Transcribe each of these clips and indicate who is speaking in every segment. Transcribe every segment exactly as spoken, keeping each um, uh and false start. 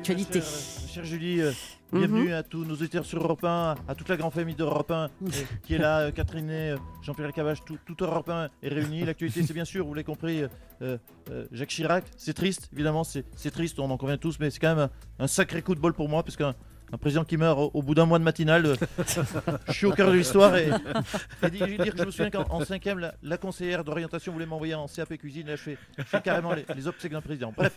Speaker 1: l'actualité.
Speaker 2: Chère, chère Julie, euh, bienvenue mm-hmm. à tous nos auditeurs sur Europe un, à toute la grande famille d'Europe un euh, qui est là, euh, Catherine, euh, Jean-Pierre Cavache, tout, tout Europe un est réuni. L'actualité, c'est bien sûr, vous l'avez compris, euh, euh, Jacques Chirac. C'est triste, évidemment, c'est, c'est triste, on en convient tous, mais c'est quand même un, un sacré coup de bol pour moi, parce qu'un un président qui meurt au, au bout d'un mois de matinale, euh, je suis au cœur de l'histoire. Et, et dire, dire que je me souviens qu'en cinquième, la, la conseillère d'orientation voulait m'envoyer en C A P cuisine. Là, je fais, je fais carrément les, les obsèques d'un président. Bref,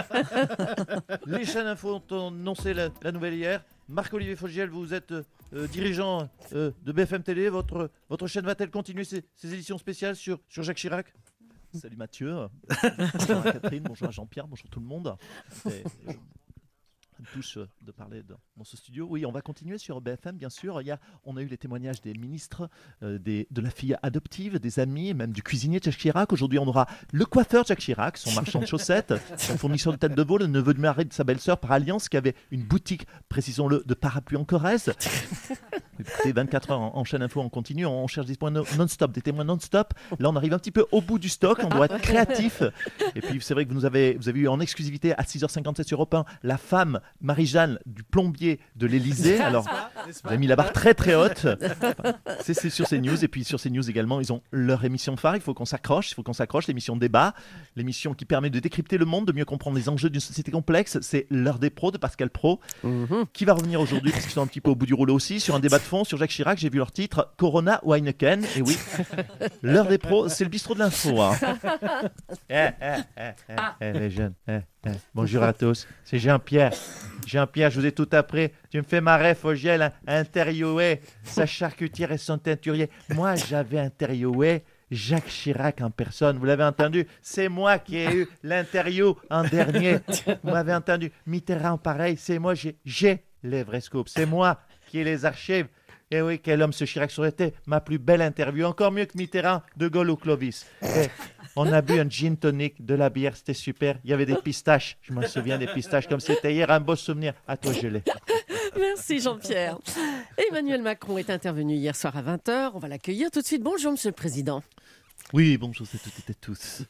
Speaker 2: les chaînes info ont annoncé la, la nouvelle hier. Marc-Olivier Fogiel, vous êtes euh, dirigeant euh, de B F M Télé. Votre, votre chaîne va-t-elle continuer ses, ses éditions spéciales sur, sur Jacques Chirac ? Salut Mathieu. Bonjour à Catherine, bonjour à Jean-Pierre, bonjour tout le monde. Et, je... touche de parler dans, dans ce studio. Oui, on va continuer sur B F M, bien sûr. Il y a, on a eu les témoignages des ministres, euh, des, de la fille adoptive, des amis, même du cuisinier de Jacques Chirac. Aujourd'hui, on aura le coiffeur de Jacques Chirac, son marchand de chaussettes, son fournisseur de tête de veau, le neveu de mari de sa belle-sœur par alliance, qui avait une boutique, précisons-le, de parapluies en Corrèze. Écoutez, vingt-quatre heures en, en chaîne info, on continue, on, on cherche des points no, non-stop, des témoins non-stop. Là, on arrive un petit peu au bout du stock, on doit être créatif. Et puis, c'est vrai que vous nous avez, vous avez eu en exclusivité à six heures cinquante-sept sur Europe un la femme Marie-Jeanne du plombier de l'Élysée. Alors, vous avez mis la barre très très haute. C'est, c'est sur CNews. Et puis sur CNews également, ils ont leur émission phare. Il faut qu'on s'accroche, il faut qu'on s'accroche. L'émission débat, l'émission qui permet de décrypter le monde, de mieux comprendre les enjeux d'une société complexe. C'est l'heure des pros de Pascal Praud, mm-hmm. qui va revenir aujourd'hui, parce qu'ils sont un petit peu au bout du rouleau aussi, sur un débat de fond sur Jacques Chirac. J'ai vu leur titre, Corona ou Heineken. Et oui, l'heure des pros, c'est le bistrot de l'info. Hein. Eh, eh, eh, eh, eh, les jeunes. Eh, eh. Bonjour à tous, c'est Jean-Pierre. Jean-Pierre, je vous ai tout appris. Tu me fais marrer, Fogiel, hein, interviewé sa charcutière et son teinturier. Moi, j'avais interviewé Jacques Chirac en personne. Vous l'avez entendu? C'est moi qui ai eu l'interview en dernier. Vous m'avez entendu? Mitterrand, pareil. C'est moi, j'ai, j'ai les vrais scoops. C'est moi qui ai les archives. Et oui, quel homme ce Chirac, ça aurait été ma plus belle interview. Encore mieux que Mitterrand, De Gaulle ou Clovis. Et on a bu un gin tonic, de la bière, c'était super. Il y avait des pistaches. Je me souviens des pistaches comme c'était hier. Un beau souvenir. À toi, je l'ai.
Speaker 1: Merci Jean-Pierre. Emmanuel Macron est intervenu hier soir à vingt heures. On va l'accueillir tout de suite. Bonjour, Monsieur le Président.
Speaker 2: Oui, bonjour à toutes et tous.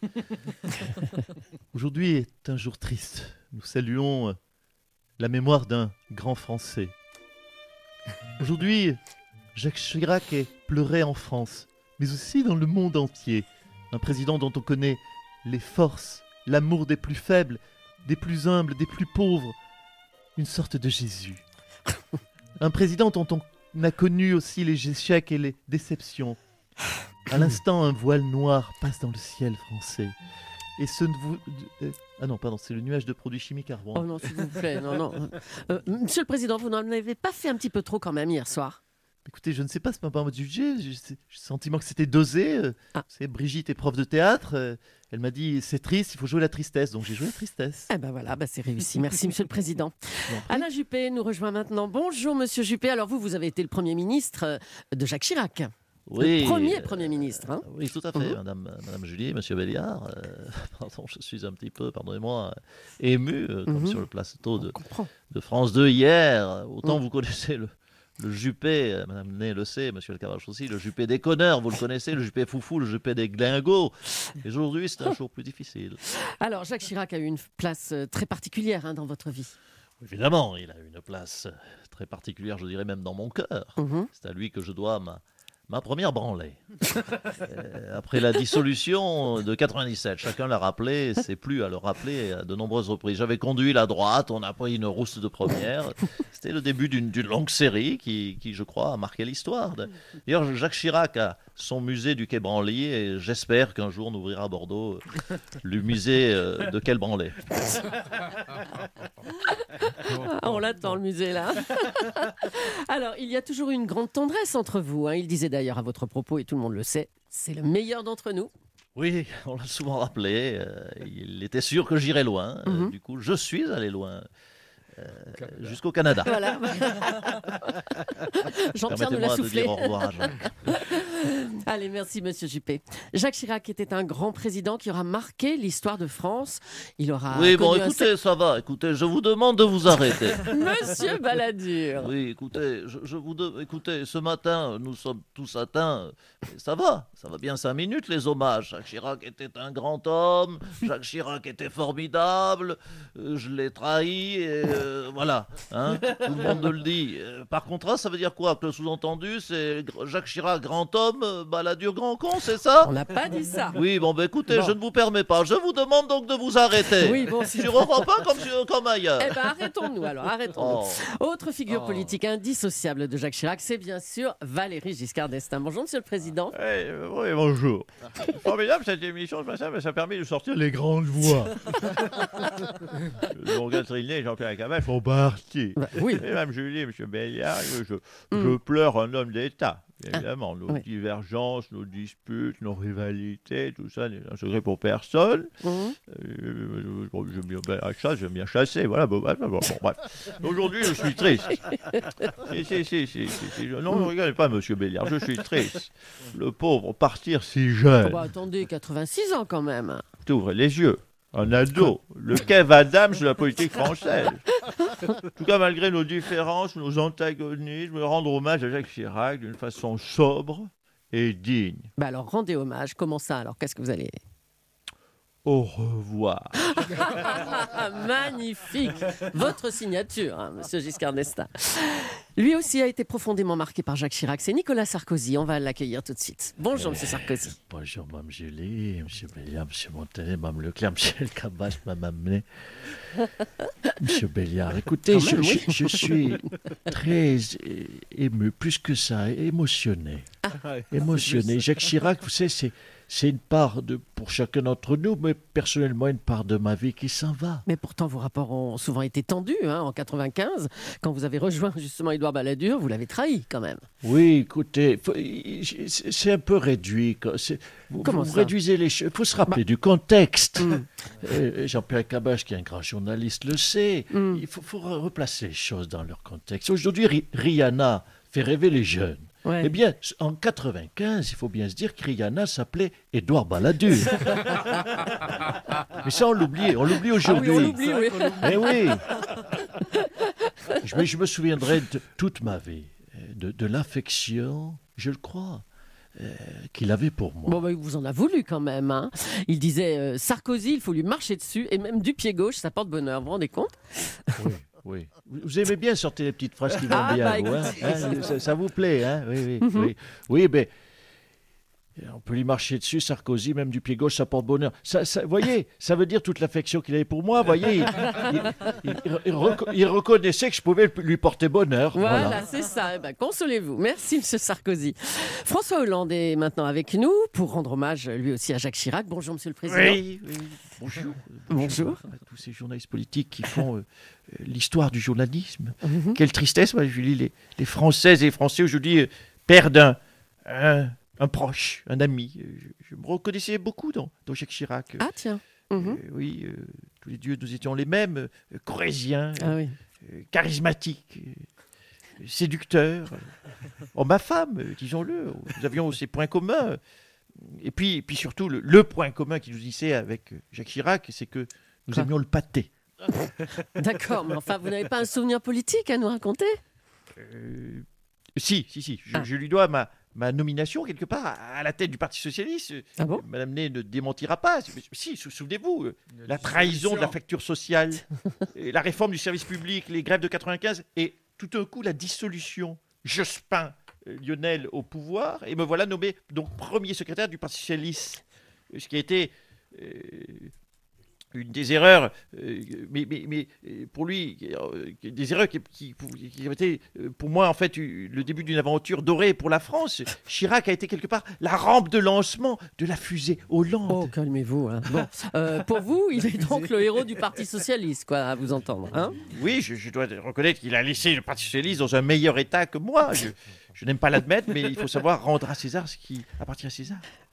Speaker 2: Aujourd'hui est un jour triste. Nous saluons la mémoire d'un grand Français. Aujourd'hui, Jacques Chirac est pleuré en France, mais aussi dans le monde entier. Un président dont on connaît les forces, l'amour des plus faibles, des plus humbles, des plus pauvres. Une sorte de Jésus. Un président dont on a connu aussi les échecs et les déceptions. À l'instant, un voile noir passe dans le ciel français. Et ce ne vous... Euh, ah non, pardon, c'est le nuage de produits chimiques à Rouen.
Speaker 1: Oh non, s'il vous plaît, non, non. Euh, Monsieur le Président, vous n'en avez pas fait un petit peu trop quand même hier soir?
Speaker 2: Écoutez, je ne sais pas, c'est pas un mode jugé. J'ai le sentiment que c'était dosé. Ah. C'est Brigitte est prof de théâtre. Euh, elle m'a dit, c'est triste, il faut jouer la tristesse. Donc j'ai joué la tristesse.
Speaker 1: Eh ben voilà, bah c'est réussi. Merci, Monsieur le Président. Alain Juppé nous rejoint maintenant. Bonjour, Monsieur Juppé. Alors vous, vous avez été le Premier ministre de Jacques Chirac.
Speaker 2: Oui,
Speaker 1: le premier Premier ministre. Hein.
Speaker 2: Euh, oui, tout à fait, mmh. Madame, Madame Julie, Monsieur Béliard. Euh, pardon, je suis un petit peu, pardonnez-moi, ému, euh, comme mmh. sur le plateau de, de France deux hier. Autant mmh. vous connaissez le, le Juppé, euh, Madame Ney le sait, Monsieur Le Cavache aussi, le Juppé des connards, vous le connaissez, le Juppé foufou, le Juppé des glingos. Et aujourd'hui, c'est un jour plus difficile. Alors,
Speaker 1: Jacques Chirac a eu une place très particulière hein, dans votre vie.
Speaker 2: Évidemment, il a eu une place très particulière, je dirais même dans mon cœur. Mmh. C'est à lui que je dois ma... Ma première branlée. euh, après la dissolution de quatre-vingt-dix-sept, chacun l'a rappelé, c'est plus à le rappeler à de nombreuses reprises. J'avais conduit la droite, on a pris une rousse de première. C'était le début d'une, d'une longue série qui, qui, je crois, a marqué l'histoire. D'ailleurs, Jacques Chirac a son musée du Quai Branly et j'espère qu'un jour on ouvrira à Bordeaux le musée de Quai Branly.
Speaker 1: On l'attend, le musée, là. Alors, il y a toujours une grande tendresse entre vous. Hein. Il disait d'ailleurs à votre propos, et tout le monde le sait, c'est le meilleur d'entre nous.
Speaker 2: Oui, on l'a souvent rappelé. Euh, il était sûr que j'irais loin. Mm-hmm. Euh, du coup, je suis allé loin. Euh, jusqu'au Canada.
Speaker 1: Voilà. Jean-Pierre nous l'a soufflé.
Speaker 2: De dire au revoir à Jacques.
Speaker 1: Allez, merci Monsieur Juppé. Jacques Chirac était un grand président qui aura marqué l'histoire de France. Il aura
Speaker 3: Oui, bon,
Speaker 1: connu un
Speaker 3: écoutez, ça va. Écoutez, je vous demande de vous arrêter.
Speaker 1: Monsieur Balladur.
Speaker 3: Oui, écoutez, je, je vous de- écoutez, ce matin, nous sommes tous atteints. Mais ça va, ça va bien cinq minutes les hommages. Jacques Chirac était un grand homme. Jacques Chirac était formidable. euh, je l'ai trahi et euh, voilà. Hein, tout le monde le dit. Euh, par contraste, ça veut dire quoi? Que le sous-entendu, c'est Gr- Jacques Chirac, grand homme, euh, Balladur, grand con, c'est ça?
Speaker 1: On n'a pas dit ça.
Speaker 3: Oui, bon, ben écoutez,
Speaker 1: Bon.
Speaker 3: je ne vous permets pas. Je vous demande donc de vous arrêter.
Speaker 1: Oui, bon, si-
Speaker 3: Sur Europe un comme, sur- comme ailleurs.
Speaker 1: Eh ben, arrêtons-nous alors, arrêtons-nous.
Speaker 3: Oh.
Speaker 1: Autre figure
Speaker 3: Oh.
Speaker 1: politique indissociable de Jacques Chirac, c'est bien sûr Valéry Giscard d'Estaing. Bonjour Monsieur le Président.
Speaker 2: Eh, euh, oui, bonjour. Formidable cette émission ce matin, mais ça permet de sortir les grandes voix. Donc Catherine et Jean-Pierre Cabal font partie.
Speaker 1: Bah, oui.
Speaker 2: Et Mme Julie et M. Béliard, je, je
Speaker 1: Mm.
Speaker 2: pleure un homme d'État. Évidemment, nos
Speaker 1: oui.
Speaker 2: divergences, nos disputes, nos rivalités, tout ça n'est un secret pour personne.
Speaker 1: Mhm.
Speaker 2: Euh, bon, j'aime bien ben, la chasse, j'aime bien chasser, voilà. Bon, bon, bon, bon, bref. Aujourd'hui, je suis triste. Si, si, si, si, si, si, je- non, ne regardez pas, Monsieur Béliard, je suis triste. Le pauvre partir si
Speaker 1: Oh,
Speaker 2: jeune.
Speaker 1: bah, attendez, quatre-vingt-six ans quand même.
Speaker 2: T'ouvres les yeux. Un ado, le Kev Adams de la politique française. En tout cas, malgré nos différences, nos antagonismes, rendre hommage à Jacques Chirac d'une façon sobre et digne.
Speaker 1: Bah alors rendez hommage. Comment ça alors? Qu'est-ce que vous allez...
Speaker 2: Au revoir.
Speaker 1: Ah, magnifique. Votre signature, hein, Monsieur Giscard d'Estaing. Lui aussi a été profondément marqué par Jacques Chirac. C'est Nicolas Sarkozy. On va l'accueillir tout de suite. Bonjour, Monsieur Sarkozy.
Speaker 4: Bonjour, Mme Julie, M. Béliard, M. Montanet, Mme Leclerc, M. El Kabach, Mme amené. M. Béliard, écoutez,
Speaker 1: Quand
Speaker 4: je,
Speaker 1: même, oui.
Speaker 4: je- je suis très é- ému, plus que ça, émotionné. Émotionné. Jacques Chirac, vous savez, c'est, c'est une part de, pour chacun d'entre nous, mais personnellement, une part de ma vie qui s'en va.
Speaker 1: Mais pourtant, vos rapports ont souvent été tendus. Hein, en quatre-vingt-quinze, quand vous avez rejoint justement Édouard Balladur, vous l'avez trahi quand même.
Speaker 4: Oui, écoutez, faut- c'est c'est un peu réduit. quoi. C'est- Vous,
Speaker 1: Comment
Speaker 4: vous
Speaker 1: ça
Speaker 4: réduisez les choses. Il faut se rappeler du contexte.
Speaker 1: Mm.
Speaker 4: Euh, Jean-Pierre Cabach, qui est un grand journaliste, le sait.
Speaker 1: Mm.
Speaker 4: Il faut, faut replacer les choses dans leur contexte. Aujourd'hui, Ri- Rihanna fait rêver les jeunes.
Speaker 1: Ouais.
Speaker 4: Eh bien, en quatre-vingt-quinze, il faut bien se dire que Rihanna s'appelait Édouard Balladur. Mais ça, on l'oublie. On l'oublie
Speaker 1: Ah oui,
Speaker 4: aujourd'hui.
Speaker 1: on l'oublie, oui.
Speaker 4: Eh oui. je, me, je me souviendrai de toute ma vie euh, de, de l'affection, je le crois, euh, qu'il avait pour moi.
Speaker 1: Bon, bah, il vous en a voulu quand même. Hein. Il disait euh, Sarkozy, il faut lui marcher dessus, et même du pied gauche, ça porte bonheur. Vous vous rendez compte?
Speaker 4: Oui, oui. Vous vous aimez bien sortir les petites phrases qui vont
Speaker 1: Ah,
Speaker 4: bien,
Speaker 1: bah,
Speaker 4: vous, hein
Speaker 1: écoutez.
Speaker 4: Hein, ça, ça vous plaît, hein Oui, oui,
Speaker 1: Mhm.
Speaker 4: oui. Oui, ben, on peut lui marcher dessus, Sarkozy, même du pied gauche, ça porte bonheur. Ça, ça, vous voyez, ça veut dire toute l'affection qu'il avait pour moi, vous voyez. Il, il- il- il reco- il reconnaissait que je pouvais lui porter bonheur.
Speaker 1: Voilà,
Speaker 4: Voilà.
Speaker 1: c'est ça. Eh ben, consolez-vous. Merci, Monsieur Sarkozy. François Hollande est maintenant avec nous pour rendre hommage lui aussi à Jacques Chirac. Bonjour, Monsieur le Président.
Speaker 2: Oui, oui. Bonjour.
Speaker 1: Bonjour.
Speaker 2: À tous ces journalistes politiques qui font euh, euh, l'histoire du journalisme.
Speaker 1: Mhm.
Speaker 2: Quelle tristesse, moi, Julie. Les, les Françaises et les Français aujourd'hui euh, perdent un, un, un proche, un ami. Euh, Je, je me reconnaissais beaucoup dans, dans Jacques Chirac.
Speaker 1: Ah, tiens. Mhm.
Speaker 2: Euh, oui, euh, tous les dieux, nous étions les mêmes, euh, corésiens,
Speaker 1: Ah oui.
Speaker 2: euh, charismatiques, euh, séducteurs. Oh, ma femme, euh, disons-le, nous avions ces points communs. Et puis, et puis surtout, le, le point commun qui nous unissait avec euh, Jacques Chirac, c'est que nous
Speaker 1: Quoi
Speaker 2: aimions le pâté.
Speaker 1: D'accord, mais enfin, vous n'avez pas un souvenir politique à nous raconter?
Speaker 2: Euh, si, si, si. Je,
Speaker 1: Ah.
Speaker 2: je lui dois ma, ma nomination, quelque part, à, à la tête du Parti Socialiste.
Speaker 1: Ah bon?
Speaker 2: Madame Ney ne démentira pas. Si, sou- souvenez-vous, euh, la trahison de la facture sociale, et la réforme du service public, les grèves de quatre-vingt-quinze, et tout d'un coup, la dissolution. Jospin, euh, Lionel au pouvoir, et me voilà nommé donc premier secrétaire du Parti Socialiste. Euh, Ce qui a été euh, une des erreurs, euh, mais, mais, mais euh, pour lui, euh, des erreurs qui, qui, qui ont été euh, pour moi en fait eu- le début d'une aventure dorée pour la France. Chirac a été quelque part la rampe de lancement de la fusée Hollande.
Speaker 1: Oh, calmez-vous. Hein. Bon, euh, pour vous, il est donc le héros du Parti Socialiste, quoi, à vous entendre. Hein.
Speaker 2: Oui, je, je dois reconnaître qu'il a laissé le Parti Socialiste dans un meilleur état que moi. Je, je n'aime pas l'admettre, mais il faut savoir rendre à César ce qui appartient à César.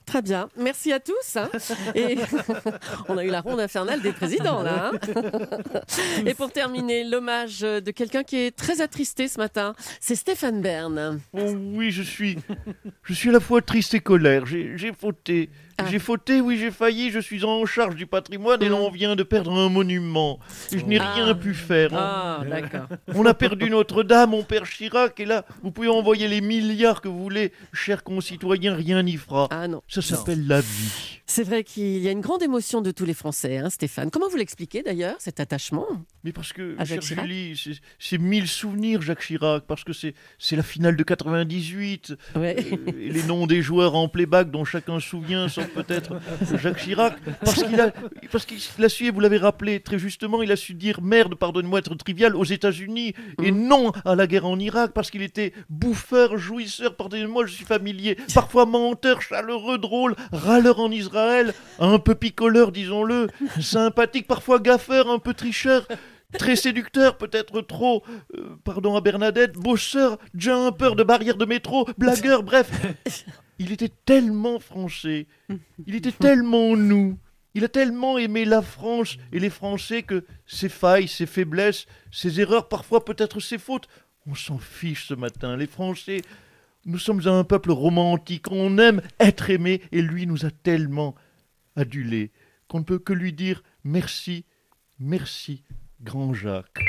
Speaker 1: Très bien, merci à tous. Hein. Et on a eu la ronde infernale des présidents là. Hein. Et pour terminer, l'hommage de quelqu'un qui est très attristé ce matin, c'est Stéphane Bern.
Speaker 4: Oh oui, je suis, je suis à la fois triste et colère. J'ai, j'ai fauté.
Speaker 1: Ah.
Speaker 4: J'ai fauté, oui, j'ai failli. Je suis en charge du patrimoine et là, on vient de perdre un monument. Et je n'ai
Speaker 1: Ah.
Speaker 4: rien pu faire.
Speaker 1: Ah, d'accord.
Speaker 4: On a perdu Notre-Dame, mon père Chirac, et là, vous pouvez envoyer les milliards que vous voulez, chers concitoyens, rien n'y fera.
Speaker 1: Ah non.
Speaker 4: Ça s'appelle la vie.
Speaker 1: C'est vrai qu'il y a une grande émotion de tous les Français, hein, Stéphane. Comment vous l'expliquez d'ailleurs, cet attachement?
Speaker 4: Mais parce que,
Speaker 1: À
Speaker 4: chère
Speaker 1: Jacques Chirac
Speaker 4: Julie, c'est, c'est mille souvenirs, Jacques Chirac, parce que c'est, c'est la finale de quatre-vingt-dix-huit,
Speaker 1: Ouais.
Speaker 4: euh, et les noms des joueurs en playback dont chacun se souvient, sauf peut-être Jacques Chirac, parce qu'il a, parce qu'il a su, et vous l'avez rappelé très justement, il a su dire merde, pardonnez-moi d'être trivial, aux États-Unis, et non à la guerre en Irak, parce qu'il était bouffeur, jouisseur, pardonnez-moi, je suis familier, parfois menteur, chaleureux, drôle, râleur en Israël, un peu picoleur, disons-le, sympathique, parfois gaffeur, un peu tricheur, très séducteur, peut-être trop, euh, pardon à Bernadette, bosseur, jumper de barrière de métro, blagueur, bref. Il était tellement français, il était tellement nous, il a tellement aimé la France et les Français que ses failles, ses faiblesses, ses erreurs, parfois peut-être ses fautes, on s'en fiche ce matin. Les Français, nous sommes un peuple romantique, on aime être aimé et lui nous a tellement adulés qu'on ne peut que lui dire merci, merci, grand Jacques.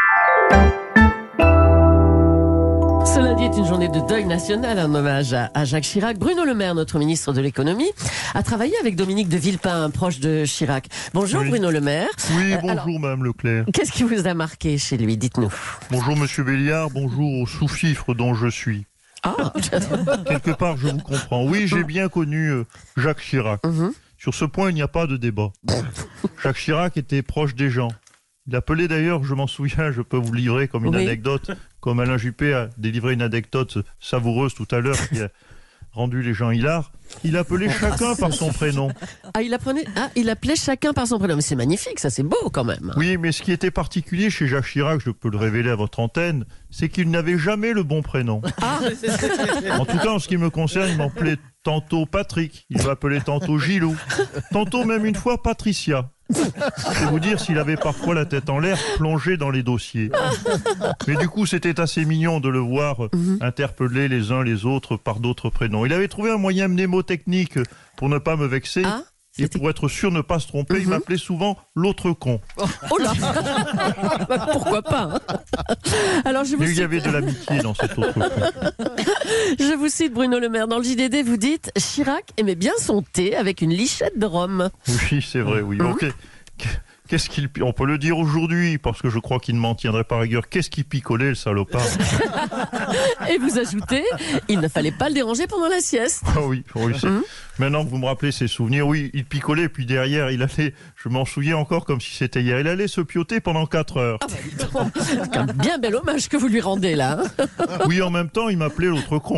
Speaker 1: Ce lundi est une journée de deuil national, un hommage à, à Jacques Chirac. Bruno Le Maire, notre ministre de l'économie, a travaillé avec Dominique de Villepin, proche de Chirac. Bonjour
Speaker 5: Oui.
Speaker 1: Bruno Le Maire.
Speaker 5: Oui,
Speaker 1: Euh,
Speaker 5: bonjour
Speaker 1: alors-
Speaker 5: Madame Leclerc.
Speaker 1: Qu'est-ce qui vous a marqué chez lui? Dites-nous.
Speaker 5: Bonjour Monsieur Béliard, bonjour au sous-fifre dont je suis.
Speaker 1: Ah,
Speaker 5: Quelque part, je vous comprends. Oui, j'ai bien connu euh, Jacques Chirac.
Speaker 1: Mhm.
Speaker 5: Sur ce point, il n'y a pas de débat. Jacques Chirac était proche des gens. Il appelait d'ailleurs, je m'en souviens, je peux vous livrer comme une
Speaker 1: Oui.
Speaker 5: anecdote, comme Alain Juppé a délivré une anecdote savoureuse tout à l'heure qui a rendu les gens hilars. Il appelait chacun par son prénom.
Speaker 1: Ah, il apprenait, ah, il appelait chacun par son prénom. Mais c'est magnifique, ça c'est beau quand même.
Speaker 5: Oui, mais ce qui était particulier chez Jacques Chirac, je peux le révéler à votre antenne, c'est qu'il n'avait jamais le bon prénom.
Speaker 1: Ah,
Speaker 5: En tout cas, en ce qui me concerne, il m'appelait tantôt Patrick, il m'appelait tantôt Gilou, tantôt même une fois Patricia. C'est vous dire s'il avait parfois la tête en l'air, plongé dans les dossiers. Mais du coup, c'était assez mignon de le voir
Speaker 1: Mhm.
Speaker 5: interpeller les uns les autres par d'autres prénoms. Il avait trouvé un moyen mnémotechnique pour ne pas me vexer.
Speaker 1: ah,
Speaker 5: Et
Speaker 1: c'était-
Speaker 5: pour être sûr de ne pas se tromper, il
Speaker 1: Mhm.
Speaker 5: m'appelait souvent l'autre con.
Speaker 1: Oh là. Bah, pourquoi pas, hein. Alors je vous,
Speaker 5: Mais il y
Speaker 1: cite,
Speaker 5: avait de l'amitié dans cet autre con.
Speaker 1: je vous cite Bruno Le Maire. Dans le J D D, vous dites Chirac aimait bien son thé avec une lichette de rhum.
Speaker 5: Oui, c'est vrai, oui.
Speaker 1: Mhm.
Speaker 5: Ok. Qu'est-ce qu'il... pi- On peut le dire aujourd'hui, parce que je crois qu'il ne m'en tiendrait pas rigueur. Qu'est-ce qu'il picolait, le salopard?
Speaker 1: Et vous ajoutez, il ne fallait pas le déranger pendant la sieste.
Speaker 5: Ah oui, oui, c'est-
Speaker 1: Mhm.
Speaker 5: Maintenant que vous me rappelez ses souvenirs, oui, il picolait, puis derrière, il allait, je m'en souviens encore comme si c'était hier, il allait se pioter pendant quatre heures.
Speaker 1: Ah bah, dis donc, c'est un bien bel hommage que vous lui rendez là. hein.
Speaker 5: Oui, en même temps, il m'appelait l'autre con.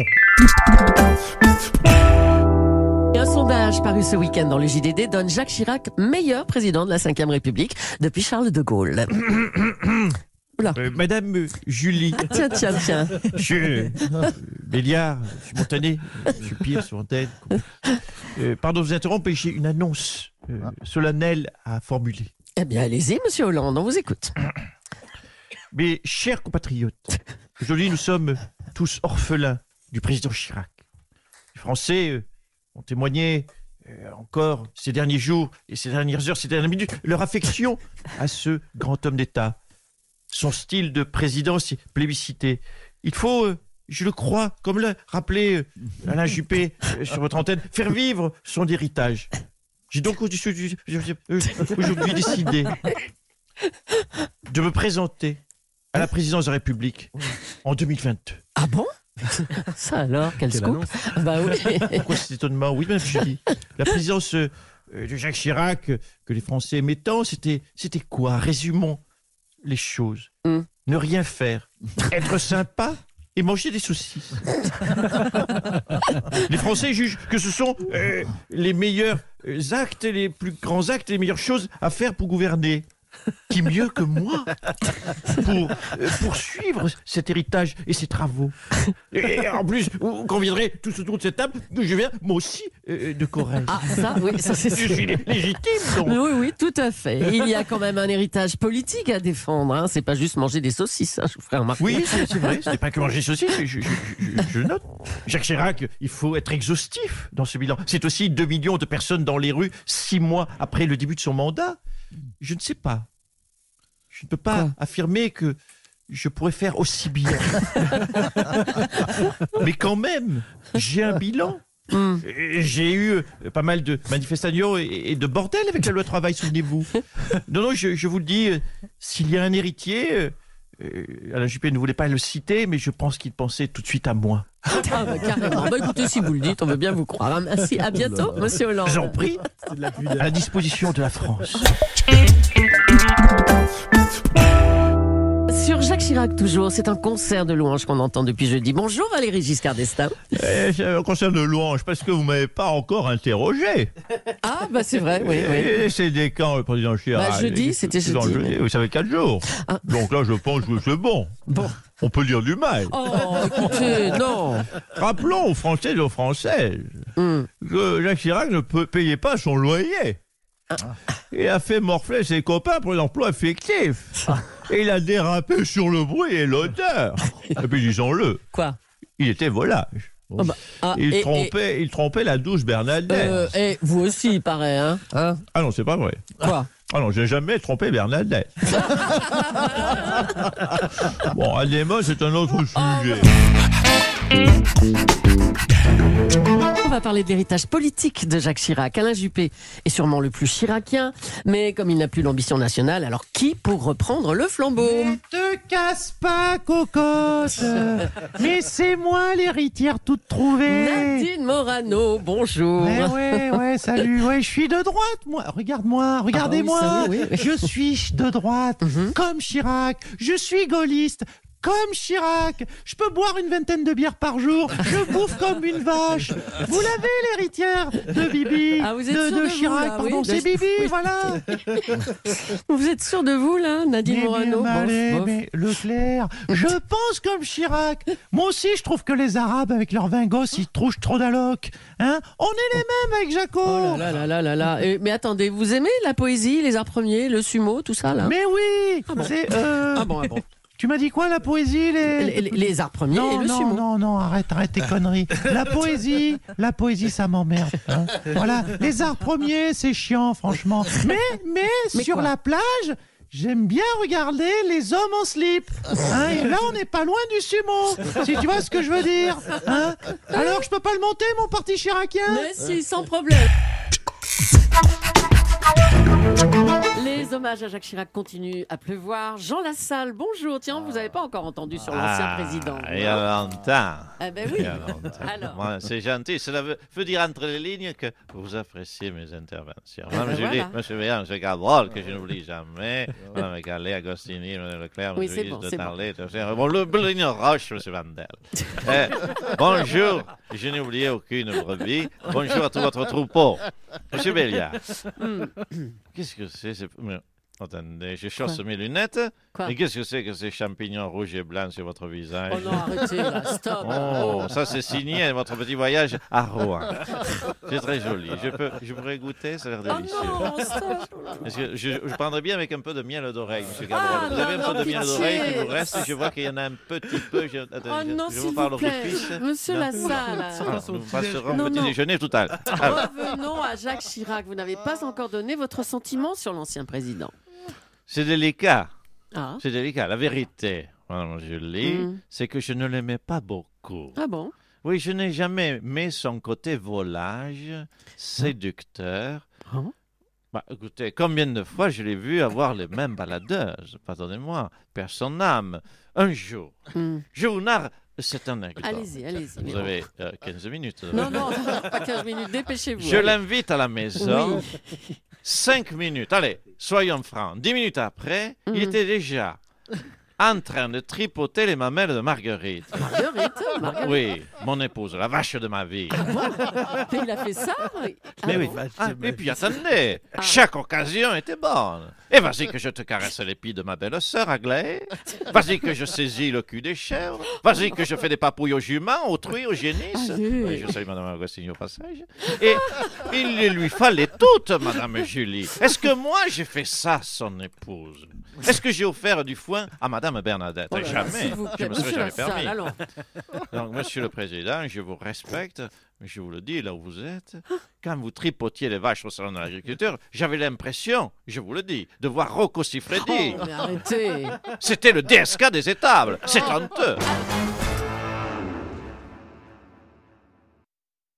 Speaker 1: Et un sondage paru ce week-end dans le J D D donne Jacques Chirac meilleur président de la cinquième République depuis Charles de Gaulle.
Speaker 6: Euh, Madame euh, Julie,
Speaker 1: Ah, tiens, tiens, tiens.
Speaker 6: je, euh, Béliard, je suis montané, je suis pire sur antenne. Euh, pardon de vous interrompre, mais j'ai une annonce euh, solennelle à formuler.
Speaker 1: Eh bien, allez-y, monsieur Hollande, on vous écoute.
Speaker 6: Mes chers compatriotes, aujourd'hui nous sommes tous orphelins du président Chirac. Les Français euh, ont témoigné euh, encore ces derniers jours et ces dernières heures, ces dernières minutes, leur affection à ce grand homme d'État. Son style de présidence est plébiscité. Il faut, euh, je le crois, comme l'a rappelé euh, Alain Juppé euh, sur votre antenne, faire vivre son héritage. J'ai donc aujourd'hui aujourd'hui décidé de me présenter à la présidence de la République en deux mille vingt-deux.
Speaker 1: Ah bon? Ça alors, quel scoop? Bah oui.
Speaker 6: Pourquoi cet étonnement? Oui, madame Julie. La présidence euh, de Jacques Chirac, euh, que les Français aimaient tant, c'était, c'était quoi? Résumons les choses.
Speaker 1: Mm.
Speaker 6: Ne rien faire. Être sympa et manger des saucisses. Les Français jugent que ce sont euh, les meilleurs euh, actes, les plus grands actes, les meilleures choses à faire pour gouverner. Qui mieux que moi pour euh, poursuivre cet héritage et ces travaux. Et en plus, vous conviendrez tous autour de cette table que je viens, moi aussi, euh, de Corrèze.
Speaker 1: Ah, ça, oui, ça c'est
Speaker 6: Je
Speaker 1: sûr.
Speaker 6: suis lé- légitime, donc.
Speaker 1: Oui, oui, tout à fait. Il y a quand même un héritage politique à défendre. Hein. C'est pas juste manger des saucisses, hein, je vous ferai remarquer.
Speaker 6: Oui, c'est c'est vrai, ce n'est pas que manger ceci, je, je- je- je note. Jacques Chirac, il faut être exhaustif dans ce bilan. C'est aussi deux millions de personnes dans les rues, six mois après le début de son mandat. Je ne sais pas. Je ne peux pas
Speaker 1: Quoi
Speaker 6: affirmer que je pourrais faire aussi bien. Mais quand même, j'ai un bilan.
Speaker 1: Hmm.
Speaker 6: Et J'ai eu euh, pas mal de manifestations et, et de bordel avec la loi travail, souvenez-vous. Non, non, je, je vous le dis, euh, s'il y a un héritier, euh, euh, Alain Juppé ne voulait pas le citer, mais je pense qu'il pensait tout de suite à moi.
Speaker 1: Ah, bah, carrément. Bah, écoutez, si vous le dites, on veut bien vous croire. Merci. À bientôt, monsieur Hollande.
Speaker 6: J'en prie, à la disposition de la France.
Speaker 1: Sur Jacques Chirac, toujours, c'est un concert de louanges qu'on entend depuis jeudi. Bonjour Valérie Giscard d'Estaing.
Speaker 5: Eh, c'est un concert de louanges, parce que vous ne m'avez pas encore interrogé.
Speaker 1: Ah, bah c'est vrai, oui, oui.
Speaker 5: Et c'est des quand, le président Chirac?
Speaker 1: Bah, jeudi, c'était
Speaker 5: C'est dans
Speaker 1: jeudi,
Speaker 5: le
Speaker 1: mais-
Speaker 5: Vous savez, quatre jours.
Speaker 1: Ah.
Speaker 5: Donc là, je pense que c'est bon.
Speaker 1: Bon.
Speaker 5: On peut dire du mal.
Speaker 1: Oh, écoutez, non.
Speaker 5: Rappelons aux Français et aux Françaises
Speaker 1: Hum.
Speaker 5: que Jacques Chirac ne peut payer pas son loyer. Il a fait morfler ses copains pour l'emploi fictif. Et il a dérapé sur le bruit et l'odeur. Et puis disons-le,
Speaker 1: Quoi
Speaker 5: il était volage.
Speaker 1: Ah, bah, ah,
Speaker 5: Il
Speaker 1: et-
Speaker 5: trompait, il trompait la douce
Speaker 1: et,
Speaker 5: Bernadette.
Speaker 1: euh, et vous aussi, il paraît, hein, hein
Speaker 5: Ah non, c'est pas vrai.
Speaker 1: Quoi
Speaker 5: Ah non, j'ai jamais trompé Bernadette. Bon, Adéma, c'est un autre sujet.
Speaker 1: On va parler de l'héritage politique de Jacques Chirac. Alain Juppé est sûrement le plus chiracien, mais comme il n'a plus l'ambition nationale, alors qui pour reprendre le flambeau?
Speaker 6: Te casse pas, cocotte. Mais c'est moi l'héritière toute trouvée.
Speaker 1: Nadine Morano, bonjour.
Speaker 6: Ouais, ouais, ouais, salut. Ouais, je suis de droite, moi. Regarde-moi, regardez-moi.
Speaker 1: Ah oui, ça, oui, oui.
Speaker 6: Je suis de droite,
Speaker 1: Mhm.
Speaker 6: comme Chirac. Je suis gaulliste. Comme Chirac, je peux boire une vingtaine de bières par jour, je bouffe comme une vache. Vous l'avez, l'héritière de Bibi,
Speaker 1: Ah, vous êtes
Speaker 6: de,
Speaker 1: sûr
Speaker 6: de
Speaker 1: de vous,
Speaker 6: Chirac,
Speaker 1: là,
Speaker 6: pardon,
Speaker 1: oui,
Speaker 6: c'est
Speaker 1: de-
Speaker 6: Bibi,
Speaker 1: oui.
Speaker 6: voilà.
Speaker 1: Vous êtes sûr de vous, là, Nadine
Speaker 6: Mais,
Speaker 1: Morano?
Speaker 6: mais,
Speaker 1: Bof,
Speaker 6: allez,
Speaker 1: bof.
Speaker 6: mais Leclerc, je pense comme Chirac. Moi aussi, je trouve que les Arabes, avec leurs vingt gosses, ils trouchent trop d'allocs. Hein, on est les mêmes avec Jaco.
Speaker 1: Oh là là là là là. Et- mais attendez, vous aimez la poésie, les arts premiers, le sumo, tout ça, là?
Speaker 6: Mais oui, c'est... euh,
Speaker 1: Ah bon, ah bon.
Speaker 6: Tu m'as dit quoi, la poésie les...
Speaker 1: Les, les- les arts premiers
Speaker 6: Non,
Speaker 1: et le
Speaker 6: non,
Speaker 1: sumo.
Speaker 6: non, non, arrête, arrête tes conneries. La poésie, la poésie, ça m'emmerde. hein. Voilà, les arts premiers, c'est chiant, franchement. Mais, mais,
Speaker 1: Mais
Speaker 6: sur
Speaker 1: quoi
Speaker 6: la plage, j'aime bien regarder les hommes en slip. Hein, et là, on n'est pas loin du sumo, si tu vois ce que je veux dire. Hein. Alors, je peux pas le monter, mon parti chiracien?
Speaker 1: Mais si, sans problème. Les hommages à Jacques Chirac continuent à pleuvoir. Jean Lassalle, bonjour. Tiens, vous n'avez pas encore entendu sur l'ancien
Speaker 3: Ah,
Speaker 1: président.
Speaker 3: Il y a longtemps.
Speaker 1: Ah ben
Speaker 3: Il
Speaker 1: oui.
Speaker 3: y a longtemps.
Speaker 1: Alors.
Speaker 3: Moi, c'est gentil. Cela veut, veut dire entre les lignes que vous appréciez mes interventions.
Speaker 1: Ah,
Speaker 3: Madame
Speaker 1: ben
Speaker 3: Julie,
Speaker 1: voilà.
Speaker 3: Monsieur Véan, Monsieur Gabrol, que je n'oublie jamais. Madame Gallet, Agostini, Madame Leclerc,
Speaker 1: Oui,
Speaker 3: Monsieur
Speaker 1: c'est bon,
Speaker 3: de
Speaker 1: c'est bon.
Speaker 3: Tarlet, Monsieur- bon, le Boulignon Roche, Monsieur Vandel. Eh, bonjour, je n'ai oublié aucune brebis. Bonjour à tout votre troupeau. Monsieur Béliard,
Speaker 1: Hmm.
Speaker 3: qu'est-ce que c'est c'est- mais, Attendez, je chasse
Speaker 1: Quoi
Speaker 3: mes lunettes.
Speaker 1: Quoi
Speaker 3: Et qu'est-ce que c'est que ces champignons rouges et blancs sur votre visage?
Speaker 1: Oh non, arrêtez là, stop.
Speaker 3: Oh, ça c'est signé votre petit voyage à Rouen. C'est très joli. Je, peux, je pourrais goûter, ça a l'air
Speaker 1: Oh
Speaker 3: délicieux.
Speaker 1: non, stop.
Speaker 3: Est-ce que je, je prendrais bien avec un peu de miel d'oreille, monsieur
Speaker 1: Ah,
Speaker 3: Gabriel. Vous avez
Speaker 1: non,
Speaker 3: un peu
Speaker 1: non,
Speaker 3: de miel
Speaker 1: pitié.
Speaker 3: d'oreille qui vous reste? Je vois qu'il y en a un petit peu. Je, attendez,
Speaker 1: Oh
Speaker 3: je-
Speaker 1: non,
Speaker 3: je
Speaker 1: s'il
Speaker 3: vous
Speaker 1: vous
Speaker 3: parle au
Speaker 1: plaît.
Speaker 3: fils.
Speaker 1: Monsieur
Speaker 3: Non.
Speaker 1: Lassalle.
Speaker 3: Ah, nous passerons
Speaker 1: Non,
Speaker 3: au petit
Speaker 1: non.
Speaker 3: déjeuner tout à l'heure. Ah,
Speaker 1: Revenons à Jacques Chirac. Vous n'avez pas encore donné votre sentiment sur l'ancien président.
Speaker 3: c'est délicat.
Speaker 1: Ah,
Speaker 3: C'est délicat. La vérité, madame Julie,
Speaker 1: Mm.
Speaker 3: c'est que je ne l'aimais pas beaucoup.
Speaker 1: ah bon?
Speaker 3: Oui, je n'ai jamais aimé son côté volage, séducteur.
Speaker 1: Ah.
Speaker 3: Bah, écoutez, combien de fois je l'ai vu avoir les mêmes baladeuses? Pardonnez-moi, perd son âme. Un jour,
Speaker 1: Hmm.
Speaker 3: je vous narre cette anecdote.
Speaker 1: Allez-y, allez-y.
Speaker 3: Vous avez euh, quinze minutes.
Speaker 1: Non, non, pas quinze minutes, dépêchez-vous.
Speaker 3: Je
Speaker 1: allez.
Speaker 3: l'invite à la maison.
Speaker 1: Oui.
Speaker 3: Cinq minutes, allez, soyons francs. Dix minutes après, il
Speaker 1: Mhm.
Speaker 3: était déjà
Speaker 7: en train de tripoter les mamelles de Marguerite.
Speaker 1: Marguerite, Marguerite.
Speaker 7: Oui, mon épouse, la vache de ma vie.
Speaker 1: Mais il a fait ça.
Speaker 7: Mais oui. Ah, et puis attendez, chaque occasion était bonne. Et vas-y que je te caresse l'épi de ma belle-sœur Aglaé. Vas-y que je saisis le cul des chèvres. Vas-y que je fais des papouilles aux juments, aux truies, aux génisses.
Speaker 1: Allez.
Speaker 7: Oui, je salue Madame Agostini au passage. Et il les lui fallait toutes, Madame Julie. Est-ce que moi j'ai fait ça, son épouse? Est-ce que j'ai offert du foin à Madame Bernadette?
Speaker 1: Oh là là,
Speaker 7: Jamais.
Speaker 1: s'il vous
Speaker 7: Je
Speaker 1: plaît,
Speaker 7: me serais
Speaker 1: monsieur
Speaker 7: jamais
Speaker 1: Lassalle,
Speaker 7: permis.
Speaker 1: alors.
Speaker 7: Donc, Monsieur le Président, je vous respecte, mais je vous le dis, là où vous êtes, quand vous tripotiez les vaches au salon de l'agriculture, j'avais l'impression, je vous le dis, de voir Rocco Siffredi.
Speaker 1: Oh, mais arrêtez.
Speaker 7: C'était le D S K des étables. C'est honteux.